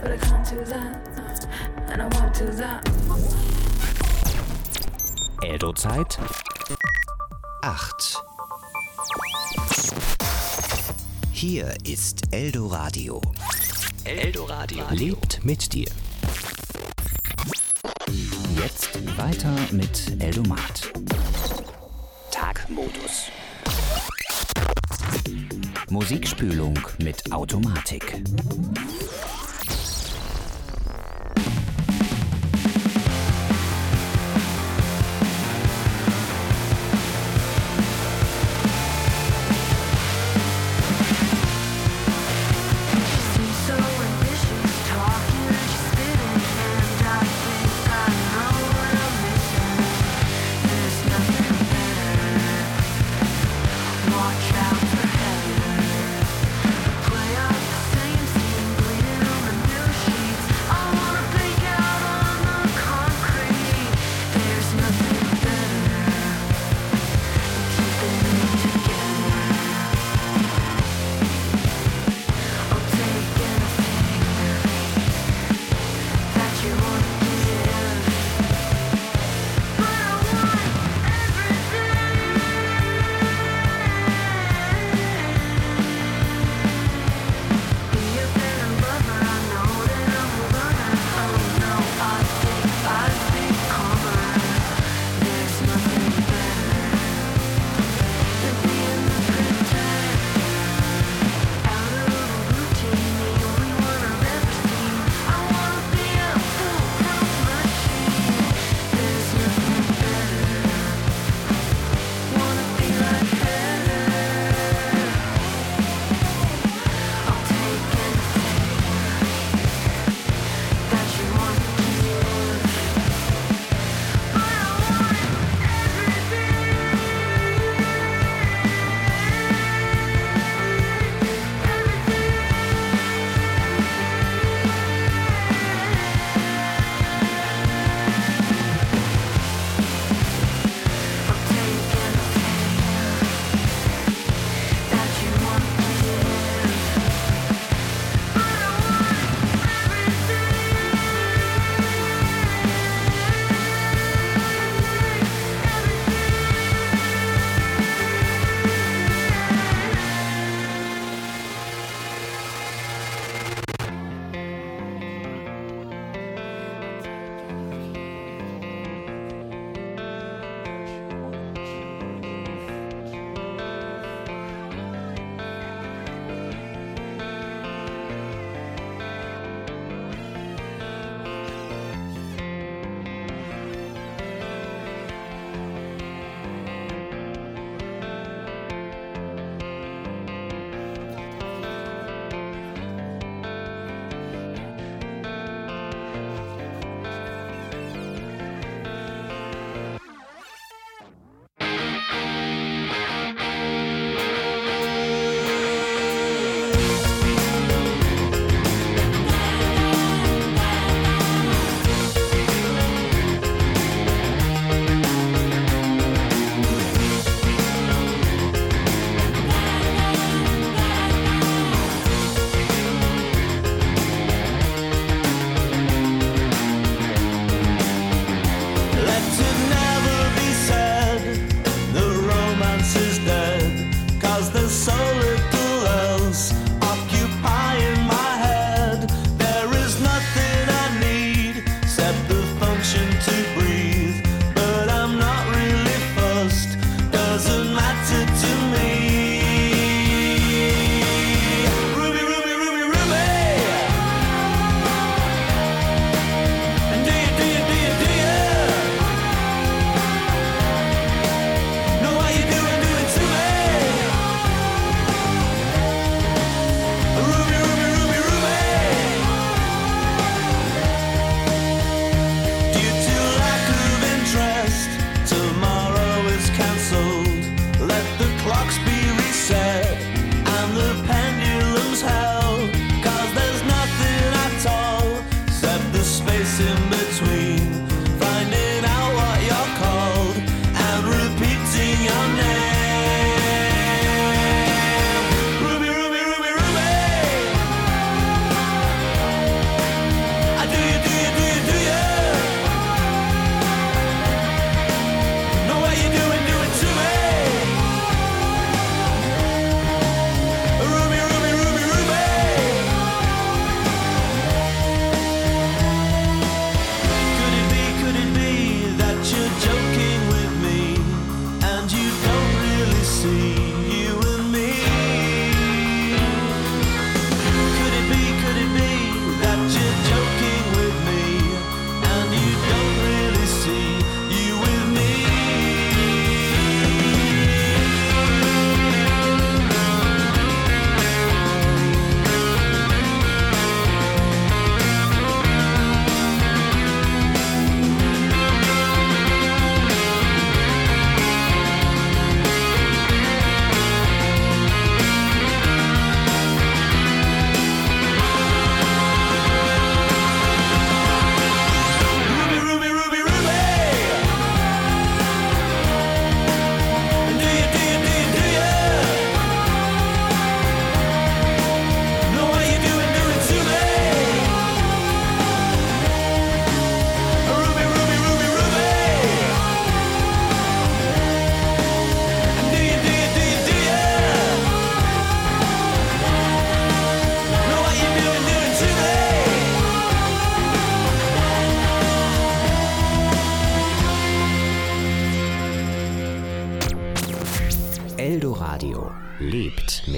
but I can't do that, and I won't do that. Eldo-Zeit 8. Hier ist Eldoradio. Eldoradio lebt mit dir. Jetzt weiter mit Eldomat. Tagmodus. Musikspülung mit Automatik. Watch out for heaven. Play up the same scene, bleeding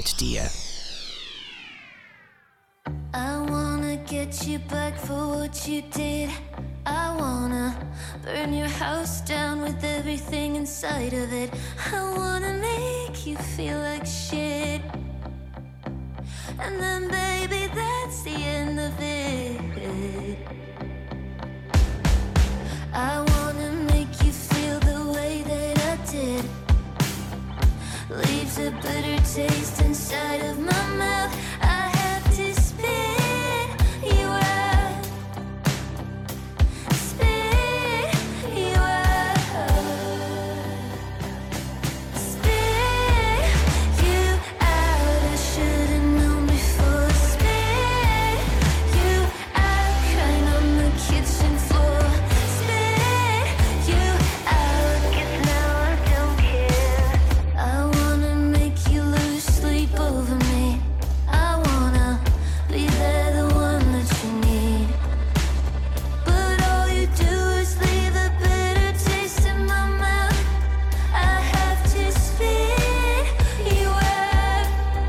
mit dir. I wanna get you back for what you did. I wanna burn your house down with everything inside of it. I wanna make you feel like shit. And then baby, that's the end of it. I wanna make you feel the way that I did. Leaves a bitter taste inside of my mouth. I have to spit you out. Spit you out. Spit you out. I should've known before. Spit you out. Crying on the kitchen floor. Spit you out. 'Cause now I don't care. I wanna make you lose sleep over me. I wanna be there, the one that you need. But all you do is leave a bitter taste in my mouth. I have to spit you out.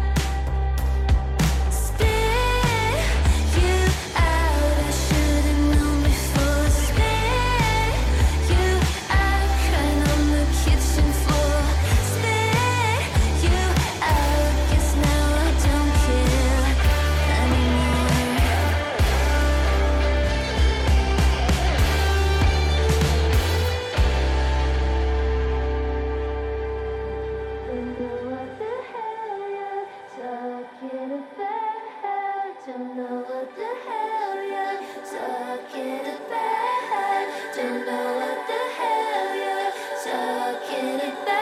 Spit you out. I should've known before. Spit you out. Crying on the kitchen floor. Spit you out. Guess now I don't care anymore. Don't know what the hell you're talking about. Don't know what the hell you're talking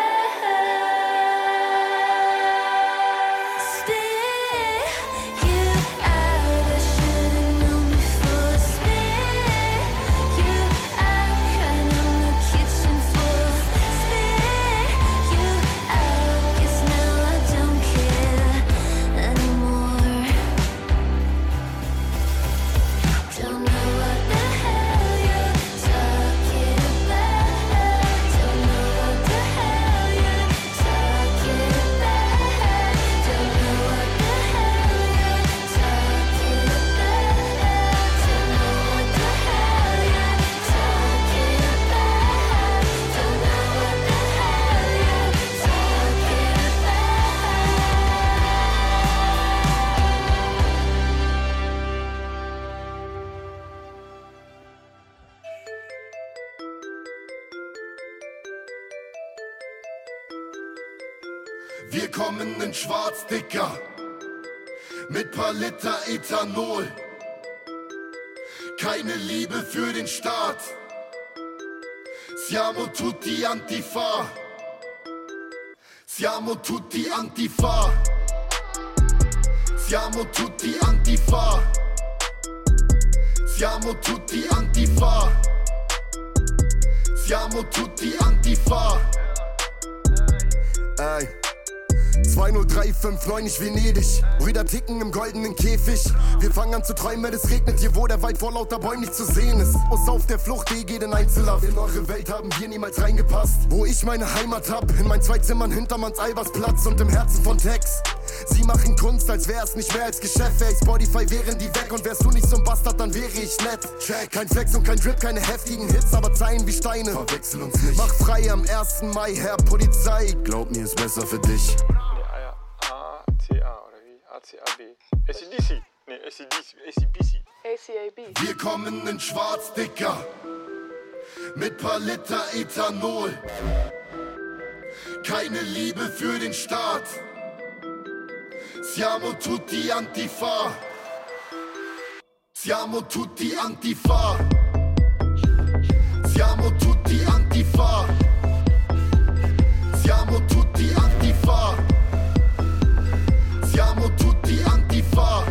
about. Spit you out. I should've known before. Spit you out. Crying on the kitchen floor. Spit you out. Guess now I don't care anymore. Don't know what the hell you're talking about. Don't know what the hell you're talking about. Don't know what the hell you're talking about. Don't know what the hell you're talking about. Don't know what the hell you're talking Wir kommen in schwarz, Dicker, mit paar Liter Ethanol. Keine Liebe für den Staat. Siamo tutti Antifa. Siamo tutti Antifa. Siamo tutti Antifa. Siamo tutti Antifa. Siamo tutti Antifa. Ey. 2035, nicht Venedig. Brüder ticken im goldenen Käfig. Wir fangen an zu träumen, es regnet hier, wo der Wald vor lauter Bäumen nicht zu sehen ist. Muss auf der Flucht, geht in Einzelhaft. In eure Welt haben wir niemals reingepasst. Wo ich meine Heimat hab, in meinen 2 Zimmern hinterm Hans-Albers-Platz und im Herzen von Tex. Sie machen Kunst, als wär's nicht mehr als Geschäft. Ey, Spotify wären die weg und wärst du nicht so ein Bastard, dann wäre ich nett. Check. Kein Flex und kein Drip, keine heftigen Hits, aber Zeilen wie Steine. Verwechsel uns nicht. Mach frei am 1. Mai, Herr Polizei. Glaub mir, ist besser für dich. ACA oder wie? ACAB. ACDC. Nee, ACBC. ACAB. Wir kommen in schwarz, Dicker, mit paar Liter Ethanol. Keine Liebe für den Staat. Siamo tutti Antifa. Siamo tutti Antifa. Siamo tutti Antifa. Siamo tutti Antifa. Siamo tutti Antifa.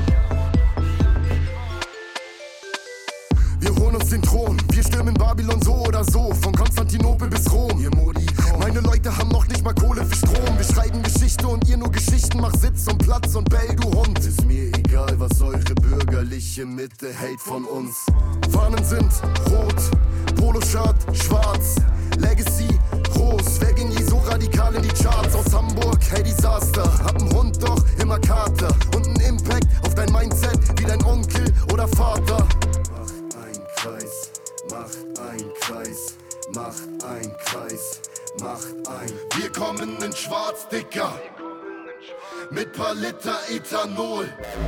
Wir holen uns den Thron, wir stürmen Babylon so oder so, von Konstantinopel bis Rom. Meine Leute haben noch nicht mal Kohle für Strom. Wir schreiben Geschichte und ihr nur Geschichten. Mach Sitz und Platz und bell, du Hund. Ist mir egal, was eure bürgerliche Mitte hält von uns. Fahnen sind rot, Poloshirt schwarz, Legacy groß. Wer ging je so radikal in die Charts? Aus Hamburg, hey Desaster. Hab 'n Hund, doch immer Kater. Und ein Impact auf dein Mindset wie dein Onkel oder Vater. Macht ein Kreis, macht ein Kreis, macht ein Kreis, macht ein. Wir kommen in schwarz, Dicker, mit paar Liter Ethanol.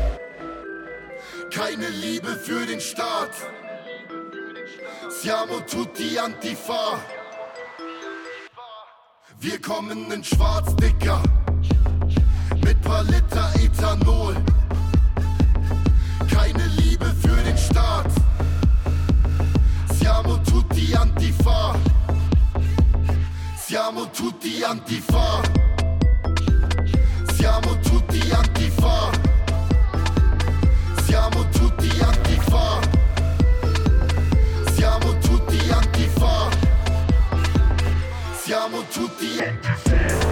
Keine Liebe für den Staat. Siamo tutti Antifa. Wir kommen in schwarz, Dicker, mit paar Liter Ethanol. Keine Liebe für den Staat. Siamo tutti Antifa. Siamo tutti Antifa. Siamo tutti Antifa. Siamo tutti Antifa. Siamo tutti Antifa. Siamo tutti Antifa.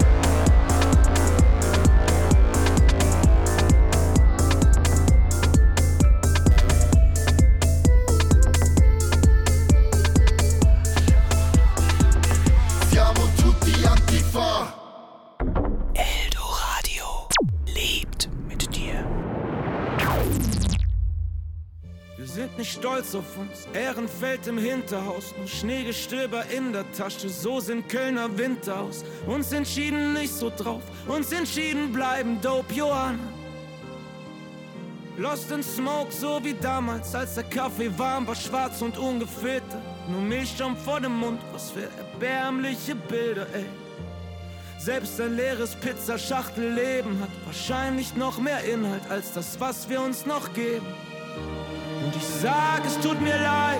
Siamo tutti Antifa. Eldoradio lebt mit dir. Wir sind nicht stolz auf uns, Ehrenfeld im Hinterhaus, nur Schneegestöber in der Tasche, so sind Kölner Winter aus. Uns entschieden nicht so drauf, uns entschieden bleiben Dope Johanna. Lost in Smoke, so wie damals, als der Kaffee warm war, schwarz und ungefiltert. Nur Milchschaum vor dem Mund, was für erbärmliche Bilder, ey. Selbst ein leeres Pizzaschachtel-Leben hat wahrscheinlich noch mehr Inhalt als das, was wir uns noch geben. Und ich sag, es tut mir leid,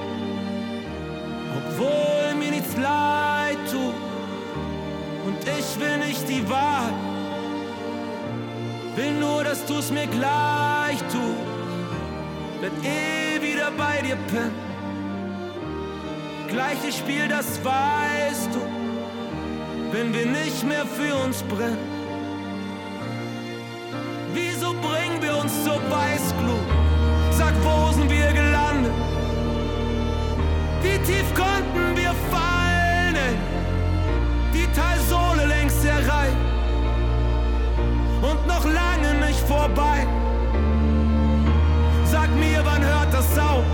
obwohl mir nichts leid tut. Und ich will nicht die Wahrheit, will nur, dass du's mir gleich tust. Werd wieder bei dir pennen. Gleiches Spiel, das weißt du, wenn wir nicht mehr für uns brennen. Wieso bringen wir uns zur Weißglut? Sag, wo sind wir gelandet? Wie tief konnten wir fallen, ey? Die Talsohle längst erreicht und noch lange nicht vorbei. Sag mir, wann hört das auf,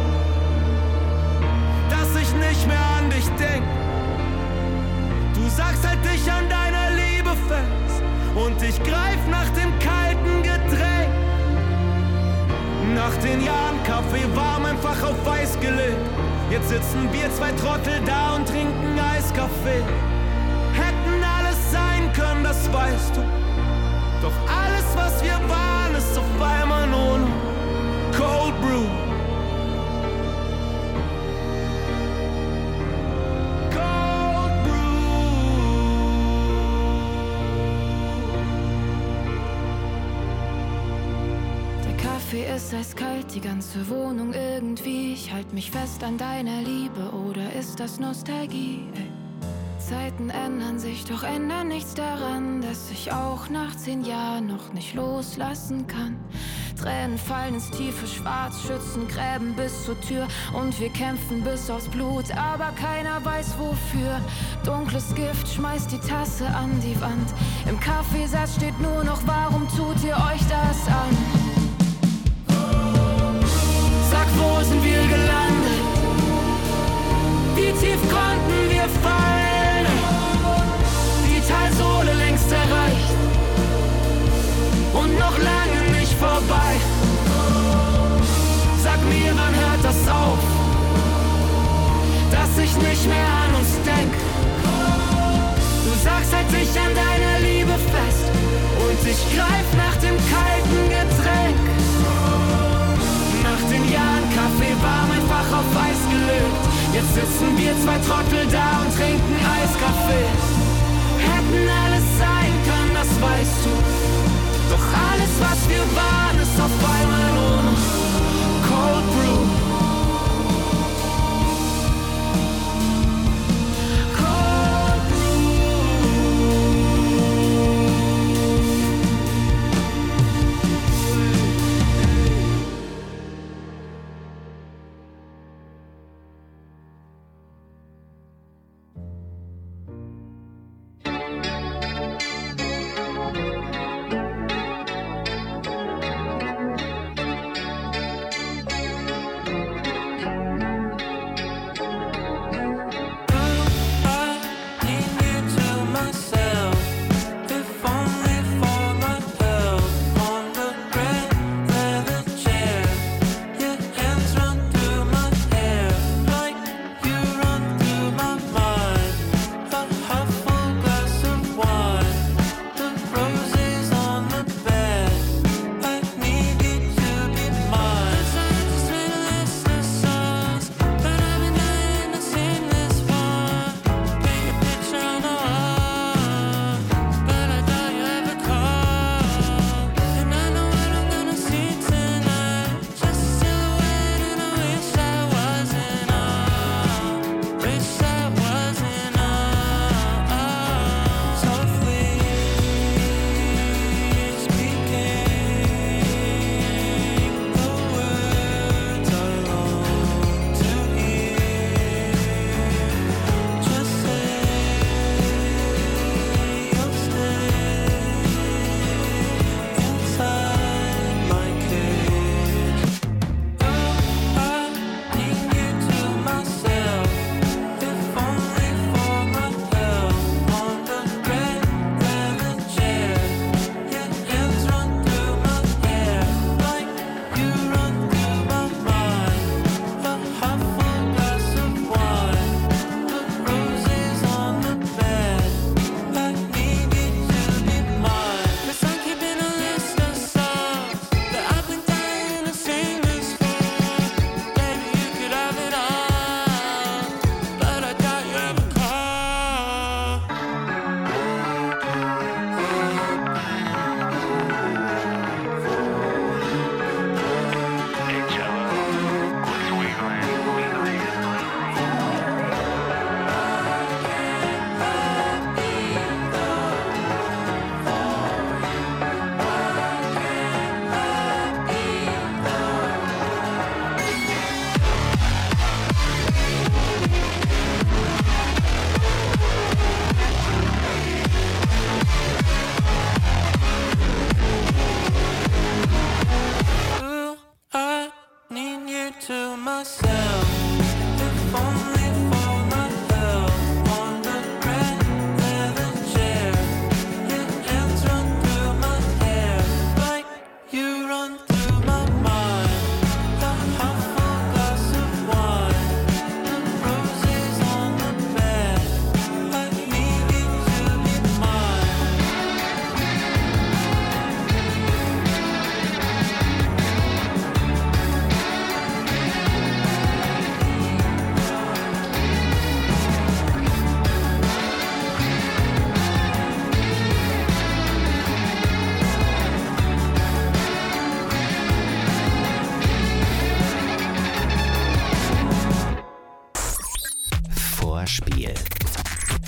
dass ich nicht mehr an dich denk? Du sagst, halt dich an deiner Liebe fest und ich greif nach dem kalten Getränk. Nach den Jahren Kaffee warm einfach auf Weiß gelegt. Jetzt sitzen wir zwei Trottel da und trinken Eiskaffee. Hätten alles sein können, das weißt du. Doch alles, was wir waren, ist auf einmal nur noch Cold Brew. Cold Brew. Der Kaffee ist eiskalt, die ganze Wohnung irgendwie. Ich halt mich fest an deiner Liebe, oder ist das Nostalgie? Ey. Zeiten ändern sich, doch ändern nichts daran, dass ich auch nach 10 Jahren noch nicht loslassen kann. Tränen fallen ins tiefe Schwarz, Schützengräben bis zur Tür und wir kämpfen bis aufs Blut, aber keiner weiß wofür. Dunkles Gift schmeißt die Tasse an die Wand. Im Kaffeesatz steht nur noch, warum tut ihr euch das an? Sag, wo sind wir gelandet? Wie tief konnten wir fallen? Die Talsohle längst erreicht und noch lange nicht vorbei. Sag mir, wann hört das auf, dass ich nicht mehr an uns denk? Du sagst, halt dich an deiner Liebe fest und ich greif nach dem kalten Getränk. Nach den Jahren Kaffee warm einfach auf Eis gelegt. Jetzt sitzen wir zwei Trottel da und trinken Eiskaffee. Hätten alles sein können, das weißt du. Doch alles, was wir waren, ist auf einmal nur noch Cold Brew. Cold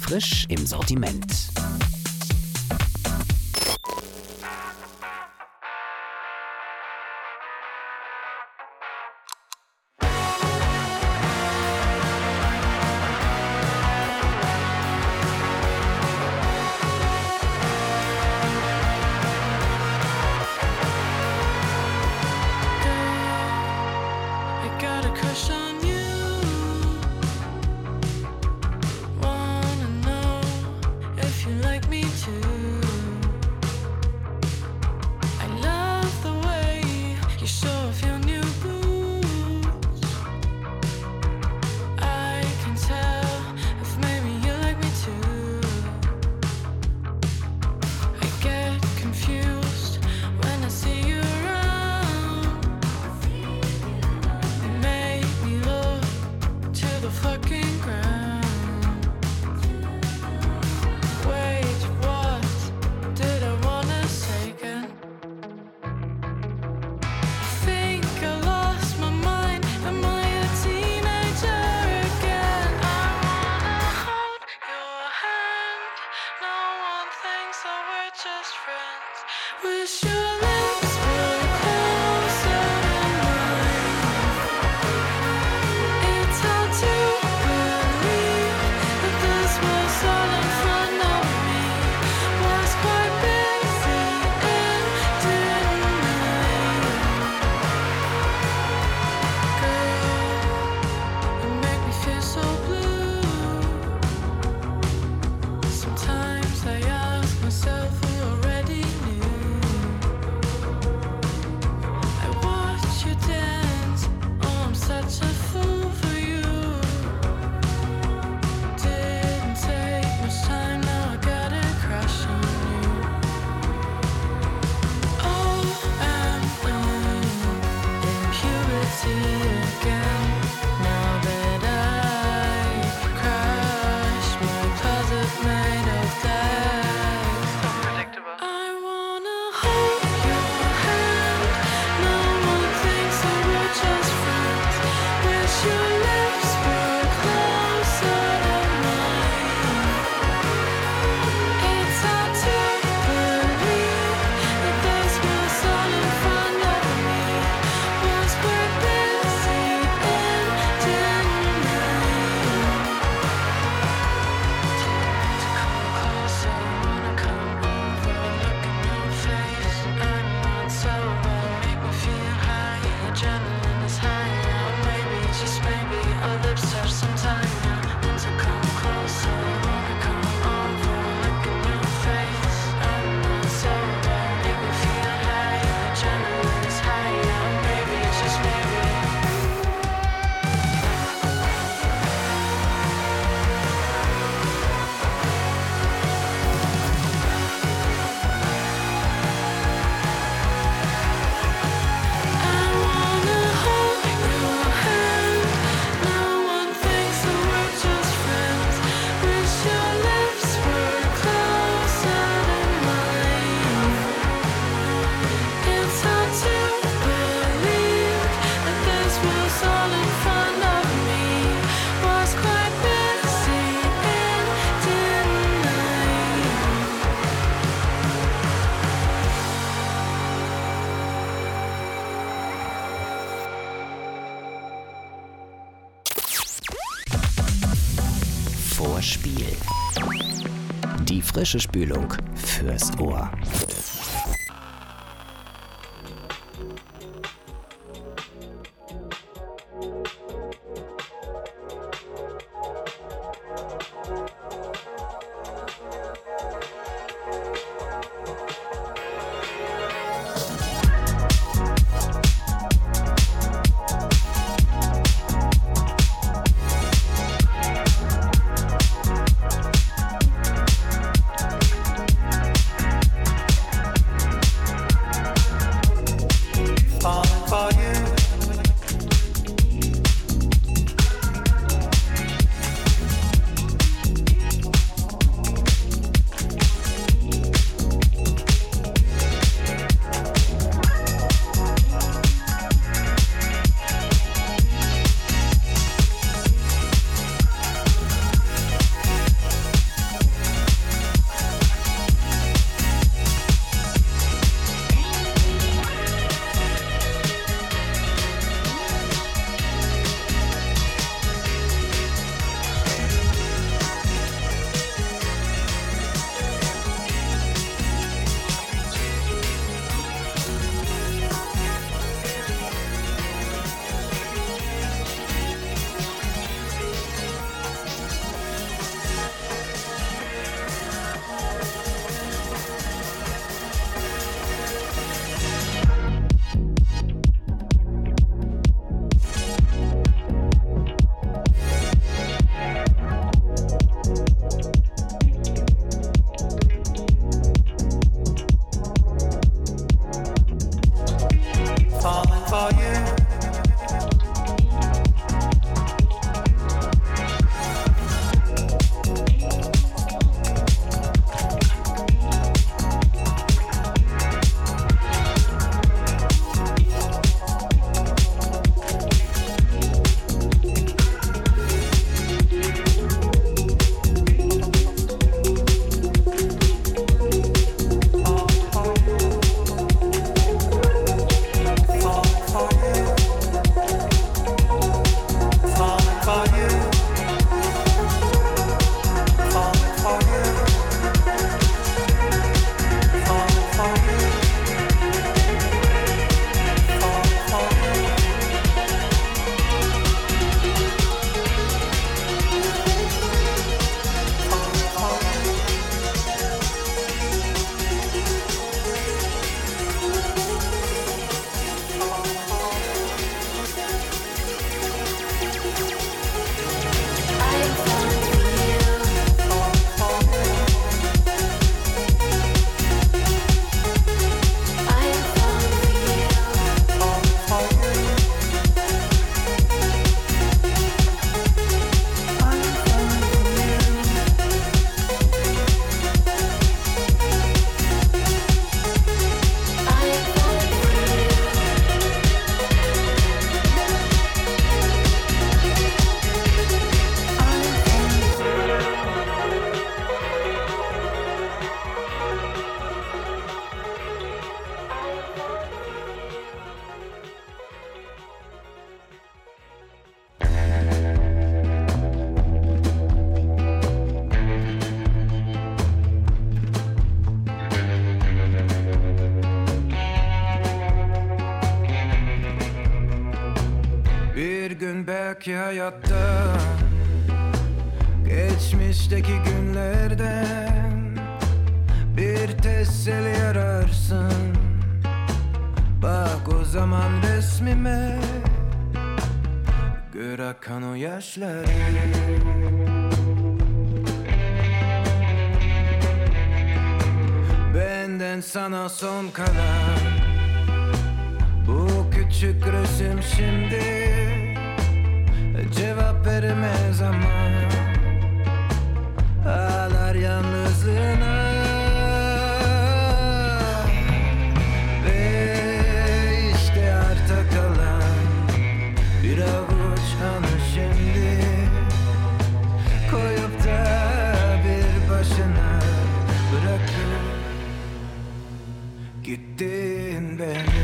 Frisch im Sortiment. Vorspiel. Die frische Spülung fürs Ohr. Fall Bir gün belki hayatta geçmişteki günlerden bir teselli ararsın. Bak o zaman resmime, gör akan o yaşları. Benden sana son kalan bu küçük resim şimdi cevap veremez ama ağlar yalnızlığına. Ve işte arta kalan bir avuç anı şimdi koyup da bir başına bırakıp gittin beni.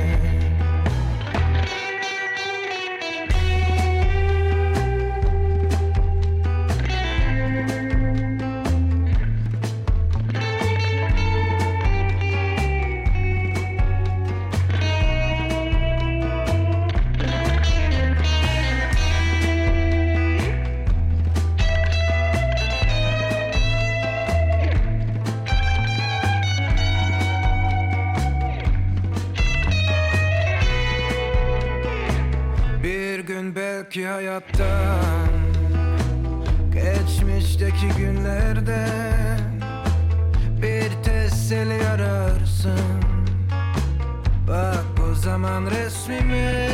Belki hayattan geçmişteki günlerden bir teselli ararsın. Bak o zaman resmime,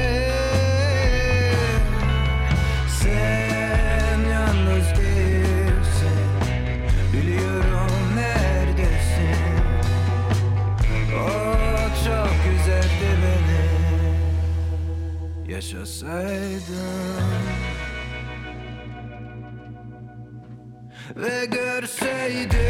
sen yalnız değilsin, biliyorum neredesin. O çok güzeldi beni yaşasaydım ve görseydim.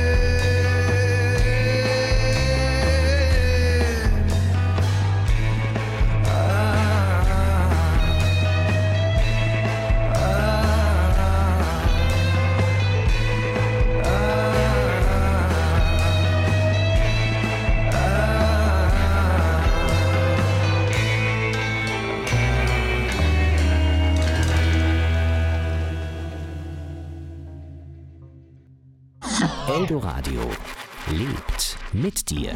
Eldoradio lebt mit dir.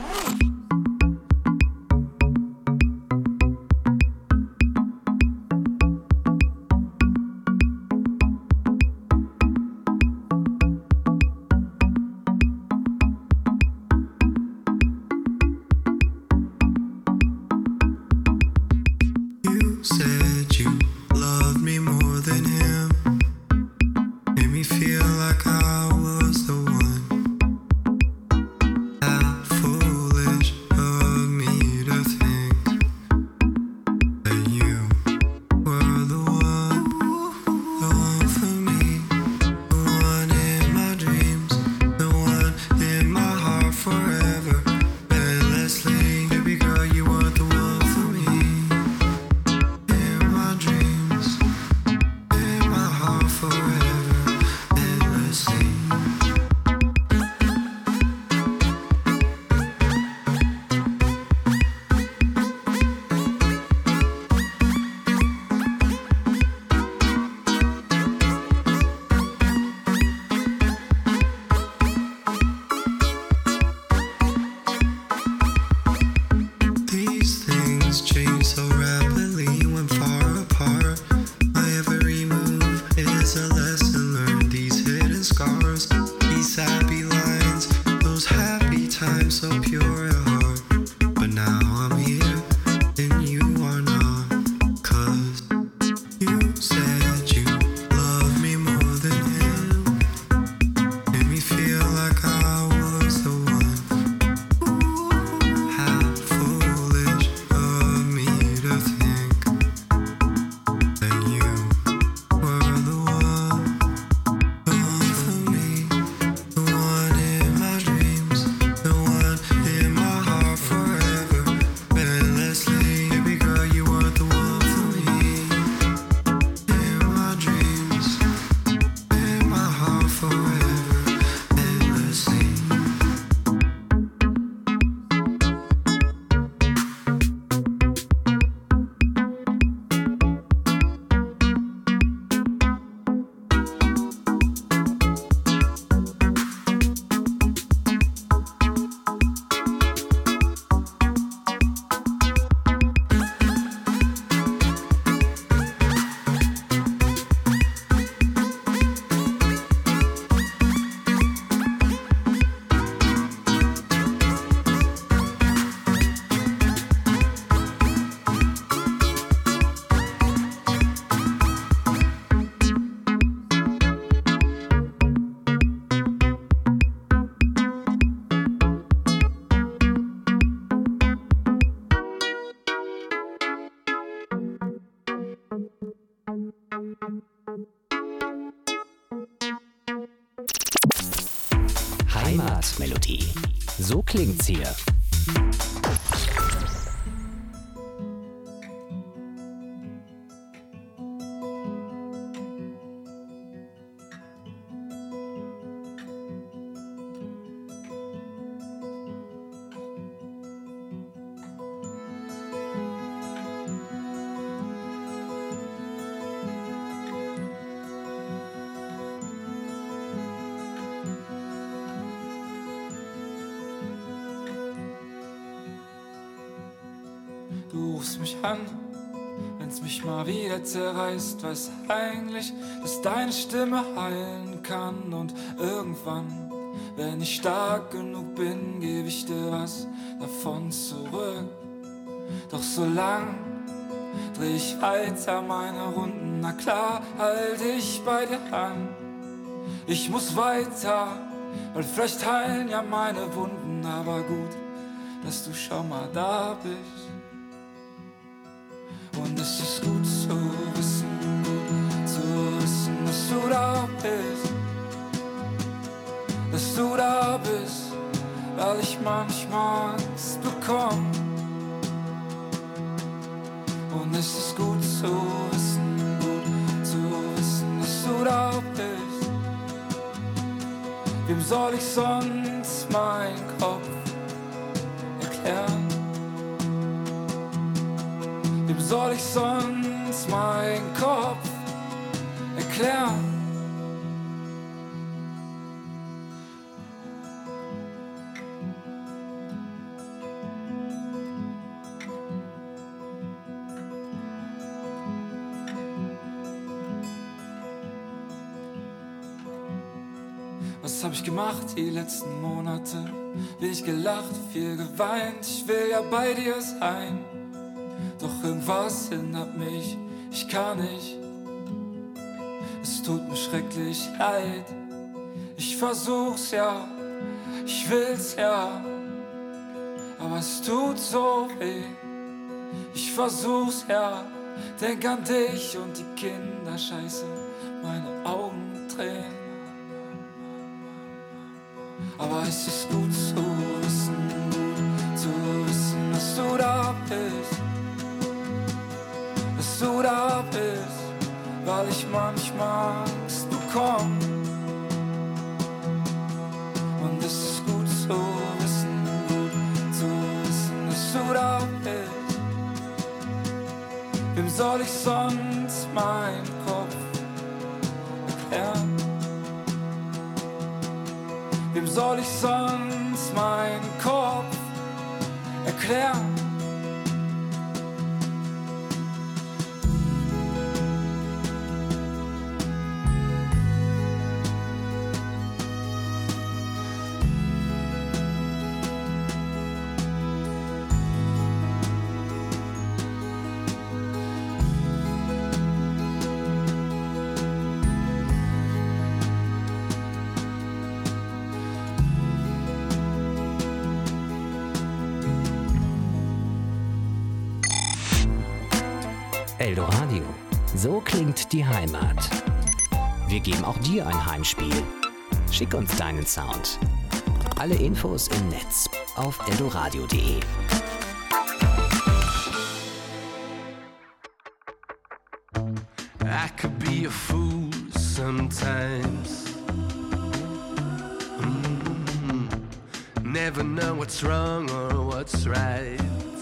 Heimatmelodie. So klingt's hier. Du rufst mich an, wenn's mich mal wieder zerreißt. Weiß eigentlich, dass deine Stimme heilen kann. Und irgendwann, wenn ich stark genug bin, gebe ich dir was davon zurück. Doch so lang dreh ich weiter meine Runden. Na klar, halt ich bei dir an. Ich muss weiter, weil vielleicht heilen ja meine Wunden. Aber gut, dass du schon mal da bist. Und es ist gut zu wissen, dass du da bist. Dass du da bist, weil ich manchmal Angst bekomme. Und es ist gut zu wissen, dass du da bist. Wem soll ich sonst meinen Kopf erklären? Wem soll ich sonst meinen Kopf erklären? Was hab ich gemacht die letzten Monate? Wenig gelacht, viel geweint, ich will ja bei dir sein. Doch irgendwas hindert mich, ich kann nicht. Es tut mir schrecklich leid. Ich versuch's ja, ich will's ja, aber es tut so weh. Ich versuch's ja, denk an dich und die Kinder, scheiße, meine Augen tränen. Aber es ist gut zu wissen, dass du da bist. Dass du da bist, weil ich manchmal Angst bekomme. Und es ist gut zu wissen, dass du da bist. Wem soll ich sonst meinen Kopf erklären? Wem soll ich sonst meinen Kopf erklären? Eldoradio. So klingt die Heimat. Wir geben auch dir ein Heimspiel. Schick uns deinen Sound. Alle Infos im Netz auf eldoradio.de. I could be a fool sometimes. Never know what's wrong or what's right.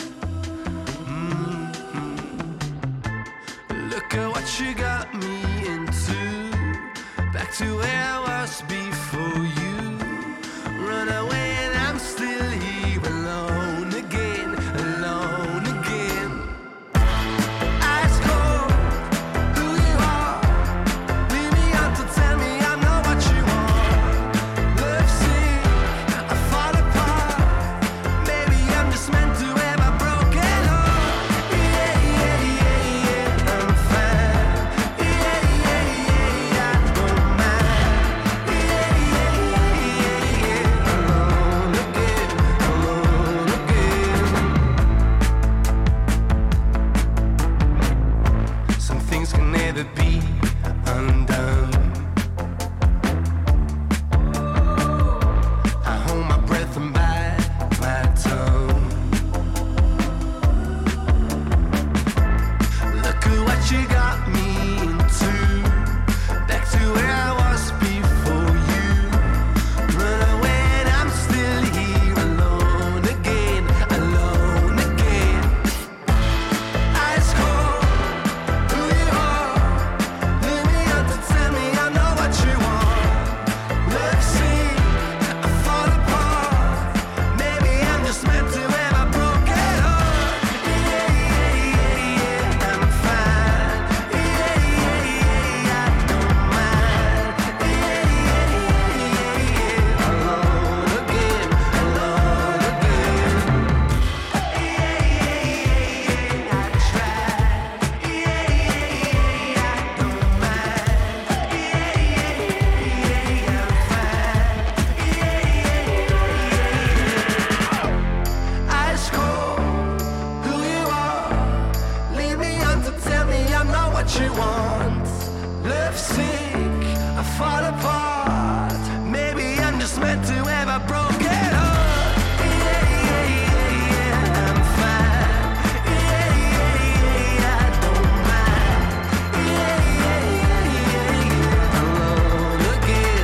Look at what you got me into. Back to where I was before you. Run away and I'm still here alone again, alone again. Ice cold, who you are. Leave me out to tell me I know what you want. Love sick, I fall apart. Maybe I'm just meant to have a broken heart. Yeah, yeah, yeah, yeah, I'm fine. Yeah, yeah, yeah, I don't mind. Yeah, yeah, yeah, yeah, alone again, alone again. Some things can never be undone. I want. Love sink, I fall apart. Maybe I'm just meant to have a broken heart. I'm fine. I don't mind. Alone again.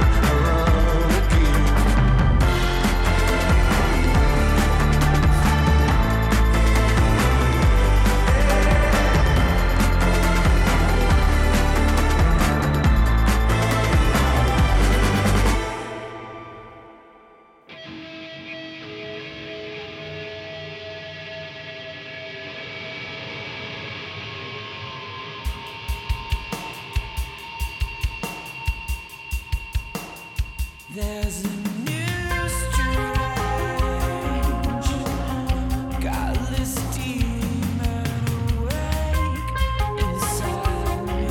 There's a new strange godless demon awake inside me.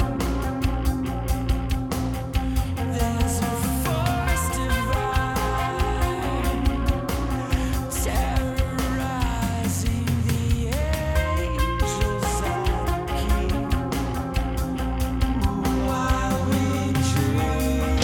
There's a force divine terrorizing the angels I keep while we dream.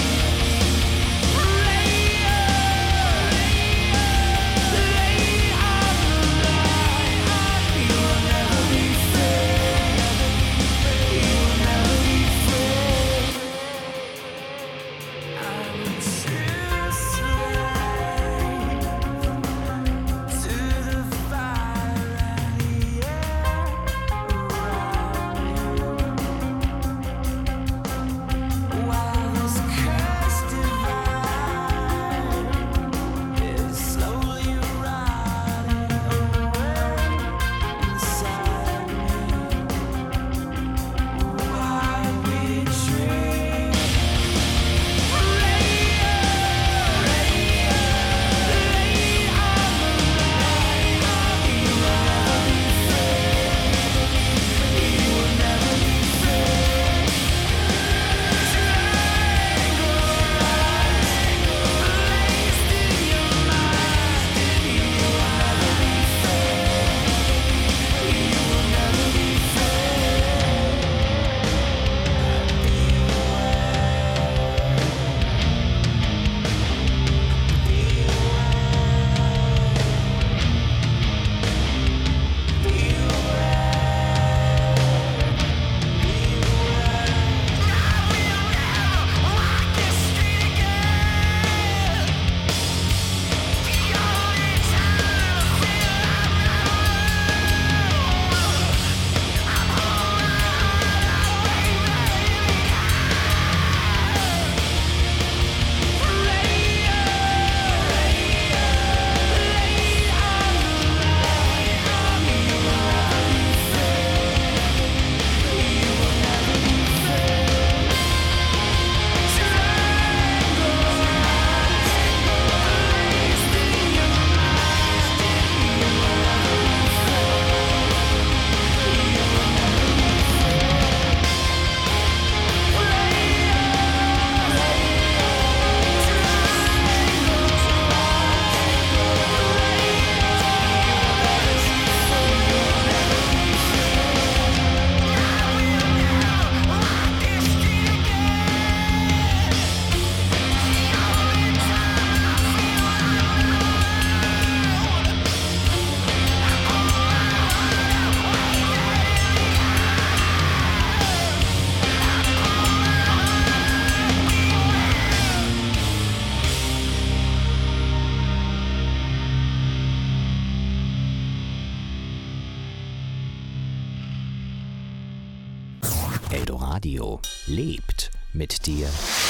Eldoradio lebt mit dir.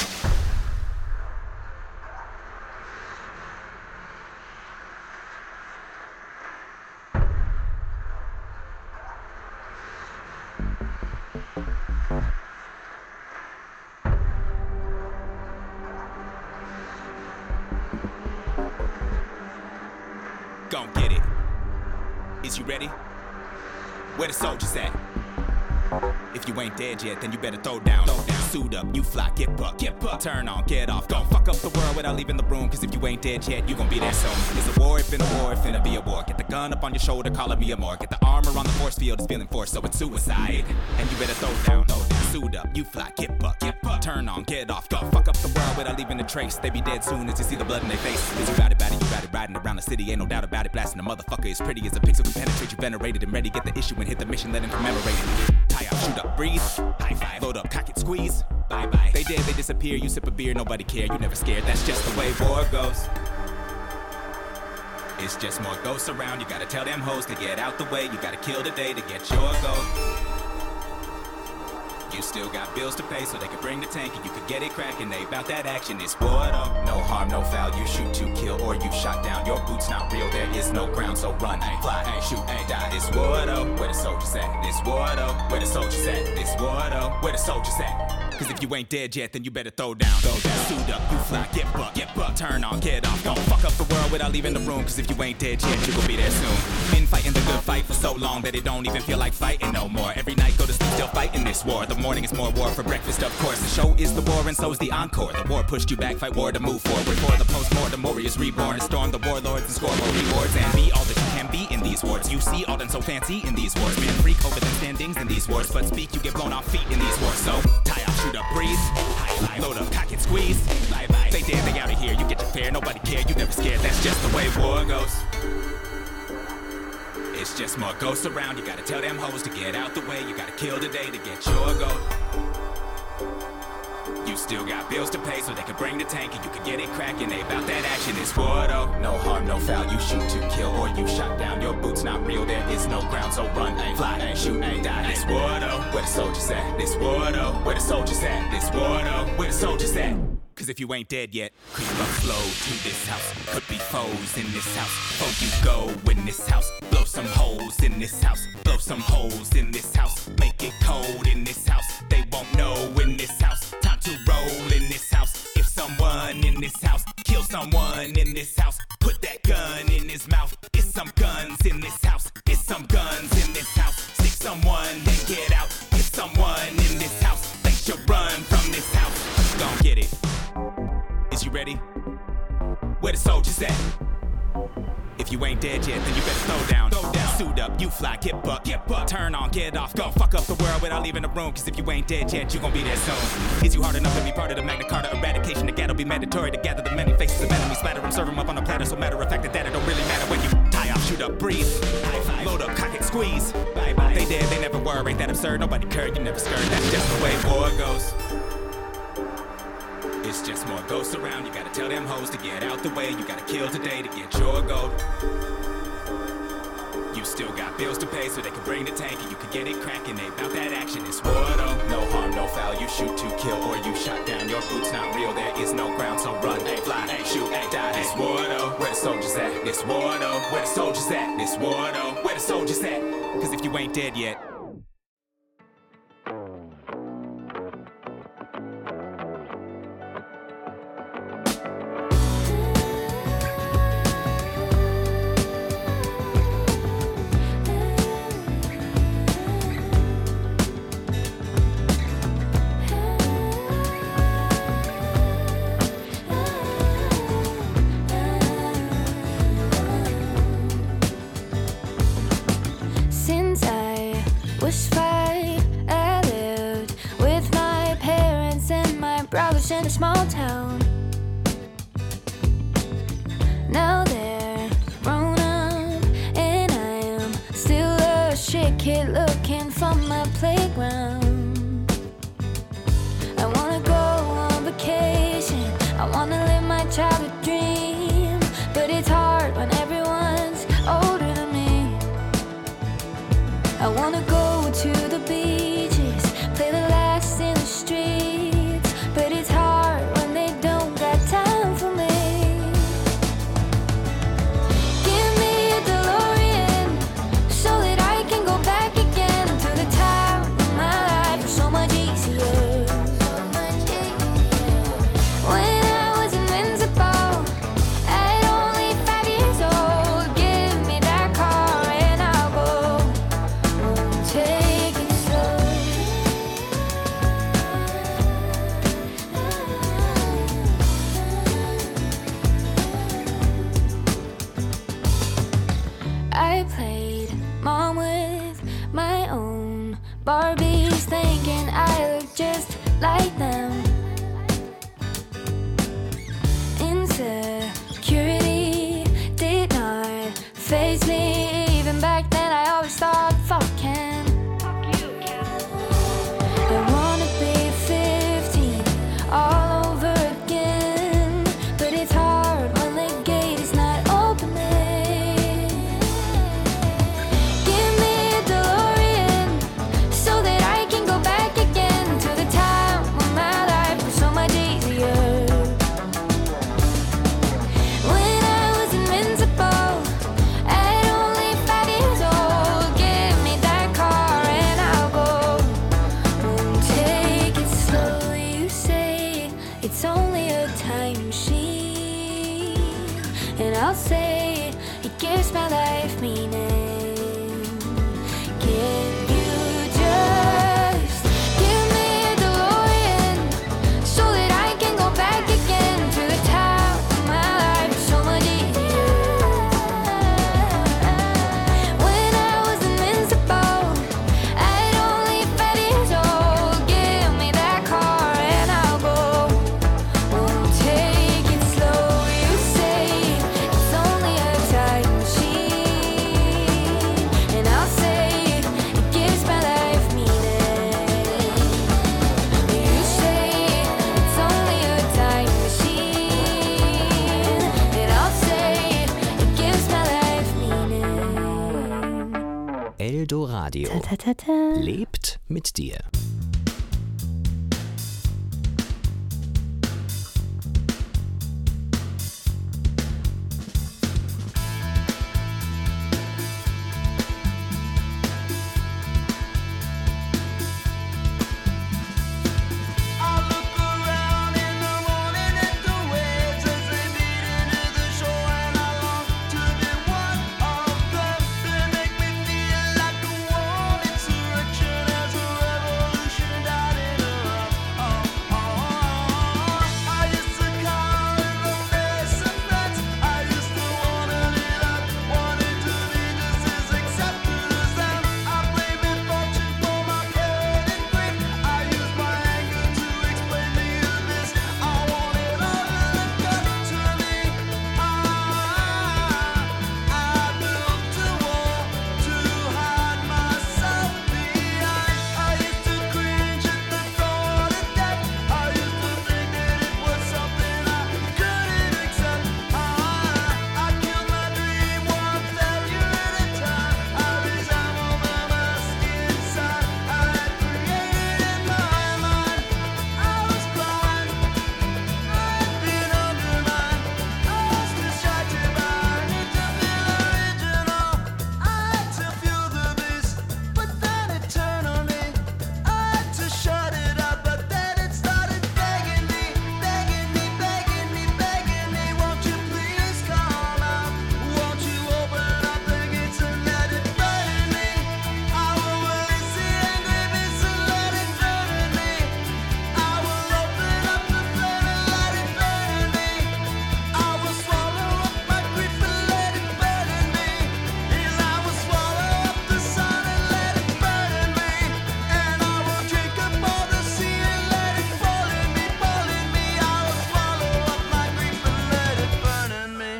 Gon' get it. Is you ready? Where the soldiers at? If you ain't dead yet, then you better throw down. Suit up, you fly, get buck, turn on, get off. Don't fuck up the world without leaving the room, cause if you ain't dead yet, you gon' be there soon. It's a war, it finna be a war. Get the gun up on your shoulder, calling me a more. Get the armor on the force field, it's feeling force, so it's suicide. And you better throw down. Suit up, you fly, get buck, turn on, get off. Don't fuck up the world without leaving a trace. They be dead soon as you see the blood in their face. Cause you ride it, riding around the city, ain't no doubt about it. Blasting a motherfucker as pretty as a pixel can penetrate you, venerated and ready. Get the issue and hit the mission, let him commemorate it. Tie up, shoot up, breathe, high five, load up, cock it, squeeze. Bye-bye. They dead, they disappear, you sip a beer, nobody care, you never scared. That's just the way war goes. It's just more ghosts around, you gotta tell them hoes to get out the way. You gotta kill today to get your goal. You still got bills to pay, so they can bring the tank and you can get it cracking. They bout that action, it's war though. No harm, no foul, you shoot to kill or you shot down. Your boots not real, there is no ground, so run, ain't fly, ain't shoot, ain't die. It's war though, where the soldiers at? It's war though, where the soldiers at? It's war though, where the soldiers at? Cause if you ain't dead yet, then you better throw down. Suit up, you fly, get buck, turn on, get off. Don't fuck up the world without leaving the room, cause if you ain't dead yet, you gon' be there soon. Been fighting the good fight for so long that it don't even feel like fighting no more. Every night go to sleep still fighting this war. The morning is more war for breakfast, of course. The show is the war and so's the encore. The war pushed you back, fight war to move forward. For the post-mortem warriors reborn and storm the warlords and score more rewards. And be all that you can be in these wars. You see all done so fancy in these wars. Man, freak over the standings in these wars. But speak, you get blown off feet in these wars. So tie up, shoot up, breathe. High load up, cock it, squeeze. Bye-bye. They dead, they out of here. You get your fare, nobody care. You never scared. That's just the way war goes. It's just more ghosts around. You gotta tell them hoes to get out the way. You gotta kill today to get your goal. You still got bills to pay, so they can bring the tank and you can get it cracking. They bout that action, it's war though. No harm, no foul, you shoot to kill or you shot down. Your boots not real, there is no ground, so run, ain't fly, ain't shoot, ain't die. It's war though, where the soldiers at? This war though, where the soldiers at? This war though, where the soldiers at? Cause if you ain't dead yet, creep up slow to this house. Could be foes in this house. Before you go in this house, blow some holes in this house. Blow some holes in this house. Make it cold in this house. They won't know in this house. Time to roll in this house. If someone in this house kill someone in this house, put that gun in his mouth. It's some guns in this house. It's some guns in this house. Stick someone, then get out. It's someone in this house. They should run from this house. Gon' get it. Is you ready? Where the soldiers at? If you ain't dead yet, then you better throw down. Suit up, you fly, get buck, turn on, get off. Go fuck up the world without leaving the room, cause if you ain't dead yet, you gon' be there soon. Is you hard enough to be part of the Magna Carta eradication? The ghetto be mandatory to gather the many faces of enemies, splatter them, serve them up on a platter. So matter of fact that it don't really matter when you tie off, shoot up, breathe, high five, load up, cock it, squeeze. Bye-bye. They dead, they never were, ain't that absurd? Nobody cared, you never scared. That's just the way war goes. It's just more ghosts around. You gotta tell them hoes to get out the way. You gotta kill today to get your gold. You still got bills to pay, so they can bring the tank and you can get it cracking. They bout that action, it's war though. No harm, no foul, you shoot to kill or you shot down. Your boots not real, there is no ground, so run, ain't fly, ain't shoot, ain't die. It's war though, where the soldiers at? It's war though, where the soldiers at? It's war though, where the soldiers at? Cause if you ain't dead yet, in a small town. Now they're grown up, and I am still a shit kid looking for my playground. I wanna go on vacation, I wanna live my childhood dream, but it's hard when everyone's older than me. I wanna go to the beaches, play the last in the streets, but it's hard when they don't got time for me. Give me a DeLorean so that I can go back again to the time when my life was so much easier. When I was invincible at only 5 years old, give me that car and I'll go. Take it slow. Barbies thinking I look just like them. Insecurity did not faze me. Even back then I always thought, fuck Ken. I wanna be 15 all over again, but it's hard when the gate is not opening. Give me a DeLorean so that I can go back again to the time when my life was so much easier. When I was invincible at only 5 years old, give me that car and I'll go. Won't take it slow, you say it's only a time machine, and I'll say it gives my life meaning. Can you just give me a DeLorean so that I can go back again to the time when my life was so much easier? When I was invincible at only 5 years old, give me that car and I'll go. Won't take it slow, you say it's only a time machine, and I'll say it gives my life meaning. You say it's only a time machine, and I'll say it gives my life meaning. Eldoradio Ta-ta-ta-ta. lebt mit dir. I look around in the morning at the waves as they beat into the shore, and I long to be one of them. They make me feel like a warm insurrection as a revolution died in a rough. I used to call in the face of friends. I used to wanna live up, wanted to be just as accepted as them. I blame misfortune for my pain and grief. I use my anger to explain the abyss. I wanted all of the gun to me. I built a wall to hide myself behind. I used to cringe at the thought of death. I used to think that it was something I couldn't accept. I killed my dream one failure at a time. I resembled the mask inside I had created in my mind. I was blind, I had been undermined. I was distracted by need to feel original. I had to feel the beast, but then it turned on me. I had to shut it up, but then it started begging me, begging me, begging me, begging me. Won't you please come out? Won't you open up the gates and let it burn in me? I will release the angry beast and let it burn in me. I will open up the flame and let it burn in me. I will swallow up my grief and let it burn in me. And I will swallow up the sun and let it burn in me. And I will drink up all the sea and let it fall in me, fall in me. I will swallow up my grief and let it burn in me.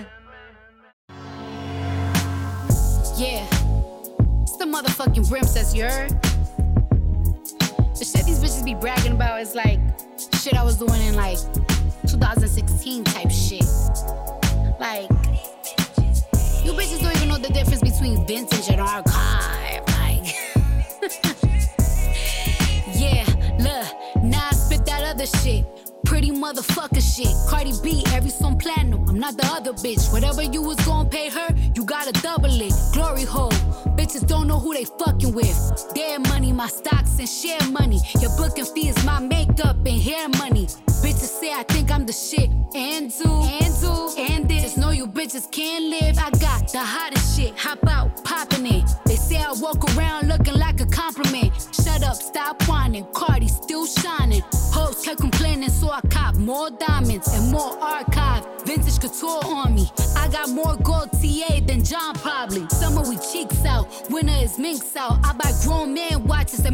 Yeah, it's the motherfucking Brimsters, you heard? The shit these bitches be bragging about is like shit I was doing in like 2016 type shit. Like, you bitches don't even know the difference between vintage and archive. Like, yeah, look, now I spit that other shit. Pretty motherfucker shit. Cardi B, every song platinum. I'm not the other bitch. Whatever you was gonna pay her, you gotta double it. Glory hole. Bitches don't know who they fucking with. Their money, my stocks and share money. Your booking fee is my makeup and hair money. Bitches say I think I'm the shit. And this. Just know you bitches can't live. I got the hottest shit. Hop out, popping it. They say I walk around looking like a compliment. Shut up, stop whining. Cardi still shining. Hoes kept complaining, so I cop more diamonds and more archive. Vintage couture on me. I got more gold TA than John probably. Summer we cheeks out, winter is minks out. I buy grown man watches and make them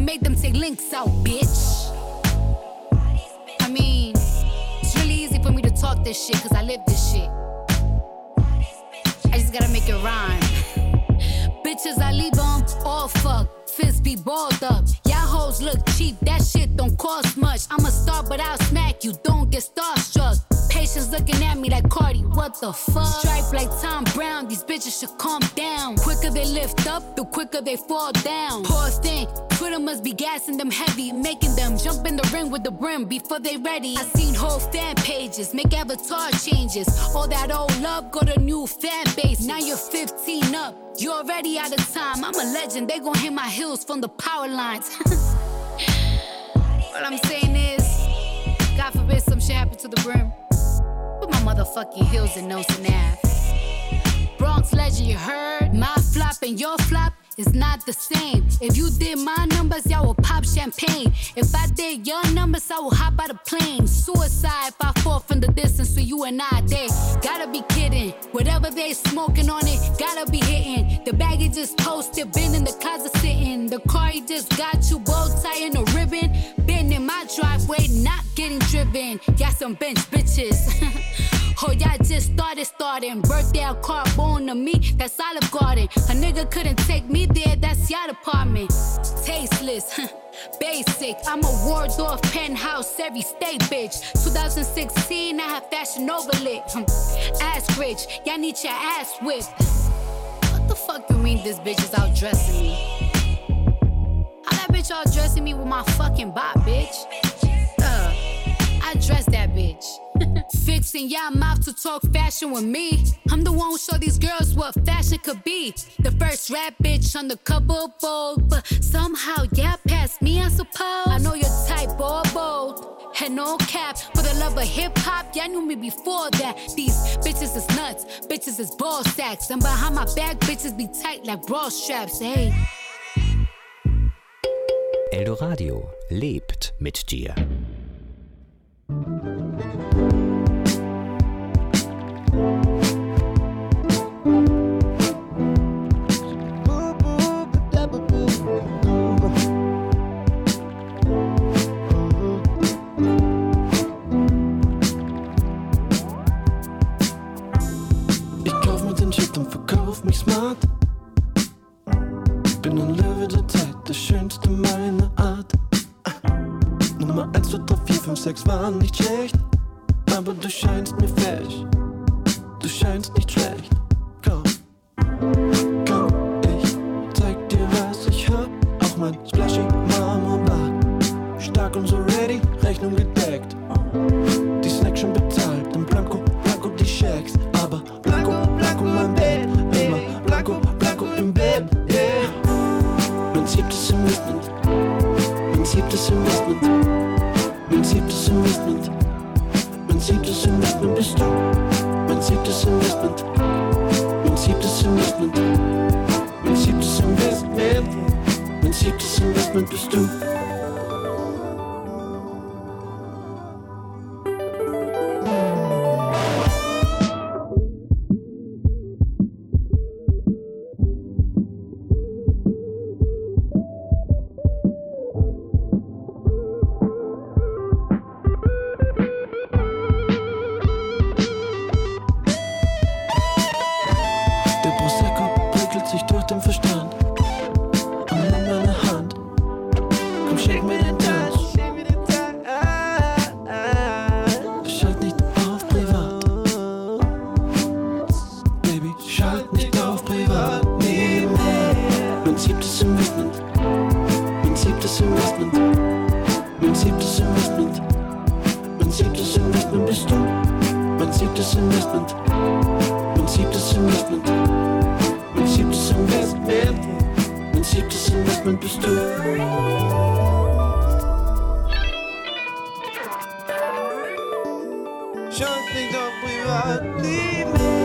they links out, bitch. I mean, it's really easy for me to talk this shit, cause I live this shit. I just gotta make it rhyme. Bitches, I leave them all fucked. Fists be balled up. Y'all hoes look cheap, that shit don't cost much. I'm a star, but I'll smack you, don't get starstruck. Patience looking at me like Cardi, what the fuck? Stripe like Tom Brown, these bitches should calm down. Quicker they lift up, the quicker they fall down. Poor thing, Twitter must be gassing them heavy, making them jump in the ring with the brim before they ready. I seen whole fan pages, make avatar changes. All that old love, go to new fan base. Now you're 15 up, you're already out of time. I'm a legend, they gon' hit my heels from the power lines. What I'm saying is, God forbid some shit happen to the brim. Put my motherfucking heels in Nelson Ave. Bronx legend, you heard? My flop and your flop is not the same. If you did my numbers, y'all will pop champagne. If I did your numbers, I will hop out of plane. Suicide if I fall from the distance for you and I. They gotta be kidding. Whatever they smoking on it, gotta be hitting. The bag he just posted, been in the closet sitting. The car he just got you, bow tie and a ribbon. Been in my driveway, not getting driven. Got some bench bitches. Oh, y'all just starting. Birthday a car born to me, that's Olive Garden. A nigga couldn't take me there, that's your department. Tasteless, basic. I'm a Waldorf penthouse, every state bitch. 2016, I had Fashion Overlit. Ass rich, y'all need your ass whipped. What the fuck you mean this bitch is out dressing me? How that bitch out dressing me with my fucking bop, bitch? I dress that bitch. Fixing y'all mouth to talk fashion with me. I'm the one who show these girls what fashion could be. The first rap bitch on the cover of Vogue, but somehow y'all passed me, I suppose. I know your type, all bold. And no cap, for the love of hip-hop, y'all knew me before that. These bitches is nuts, bitches is ball sacks. And behind my back, bitches be tight like bra straps, hey. Eldoradio lebt mit dir. Ich kauf mit den Shit und verkauf mich smart. Bin ein Löwe der Zeit, der schönste meiner Art. Nummer 1, 2, 3, 4, 5, 6 waren nicht schlecht. Aber du scheinst mir fesch, du scheinst nicht schlecht. Komm, ich zeig dir, was ich hab. Auch mein splashy Marmorbad. Stark und so ready, Rechnung gedeckt. Die Snacks schon bezahlt, im Blanco, Blanco die Shacks. Aber Blanco, Blanco mein Bett. Immer Blanco, Blanco im Bett, yeah. Mein siebtes Investment, mein siebtes Investment, mein siebtes Investment. Mein siebtes Investment bist du. Mein siebtes Investment. Mein siebtes Investment. Mein siebtes Investment. Mein siebtes Investment bist du. Schuld nicht auf Privatleben.